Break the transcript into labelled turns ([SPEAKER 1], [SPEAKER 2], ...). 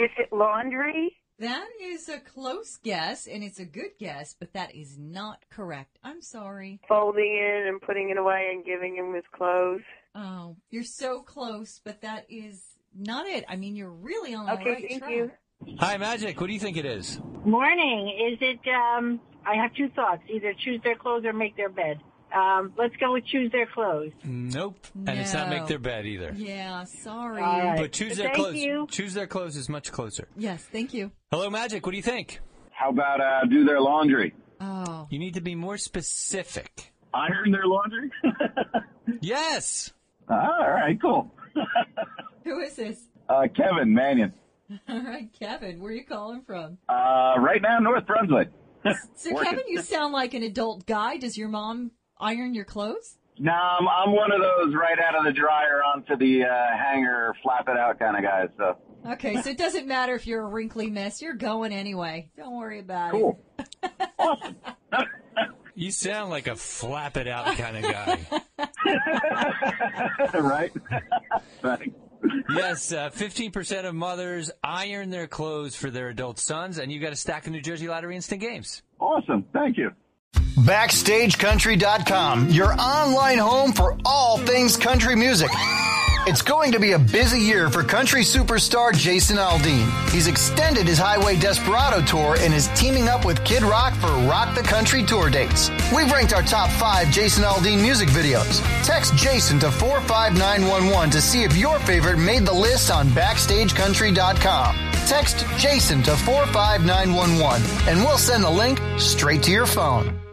[SPEAKER 1] Is it laundry?
[SPEAKER 2] That is a close guess, and it's a good guess, but that is not correct. I'm sorry.
[SPEAKER 1] Folding it and putting it away and giving him his clothes.
[SPEAKER 2] Oh, you're so close, but that is not it. I mean, you're really on the right track.
[SPEAKER 1] Okay, thank you.
[SPEAKER 3] Hi, Magic. What do you think it is?
[SPEAKER 4] Morning. Is it, I have two thoughts. Either choose their clothes or make their bed. Let's go with choose their clothes.
[SPEAKER 3] Nope.
[SPEAKER 2] No.
[SPEAKER 3] And it's not make their bed either.
[SPEAKER 2] Yeah, sorry.
[SPEAKER 4] All right.
[SPEAKER 3] But choose their
[SPEAKER 4] Thank
[SPEAKER 3] clothes.
[SPEAKER 4] you.
[SPEAKER 3] Choose their clothes is much closer.
[SPEAKER 2] Yes, thank you.
[SPEAKER 3] Hello, Magic. What do you think?
[SPEAKER 5] How about do their laundry?
[SPEAKER 2] Oh.
[SPEAKER 3] You need to be more specific.
[SPEAKER 5] Iron their laundry?
[SPEAKER 3] Yes.
[SPEAKER 5] All right, cool.
[SPEAKER 2] Who is this?
[SPEAKER 5] Kevin Mannion.
[SPEAKER 2] All right, Kevin, where are you calling from?
[SPEAKER 5] Right now, North Brunswick.
[SPEAKER 2] So,
[SPEAKER 5] Working.
[SPEAKER 2] Kevin, you sound like an adult guy. Does your mom iron your clothes?
[SPEAKER 5] No, I'm one of those right out of the dryer onto the hanger, flap it out kind of guys. So
[SPEAKER 2] Okay, so it doesn't matter if you're a wrinkly mess. You're going anyway. Don't worry about
[SPEAKER 5] cool.
[SPEAKER 2] it.
[SPEAKER 5] Awesome.
[SPEAKER 3] You sound like a flap it out kind of guy.
[SPEAKER 5] Right? Thanks.
[SPEAKER 3] Yes, 15% of mothers iron their clothes for their adult sons, and you got a stack of New Jersey Lottery Instant Games.
[SPEAKER 5] Awesome. Thank you.
[SPEAKER 6] BackstageCountry.com, your online home for all things country music. It's going to be a busy year for country superstar Jason Aldean. He's extended his Highway Desperado tour and is teaming up with Kid Rock for Rock the Country tour dates. We've ranked our top 5 Jason Aldean music videos. Text Jason to 45911 to see if your favorite made the list on BackstageCountry.com. Text Jason to 45911 and we'll send the link straight to your phone.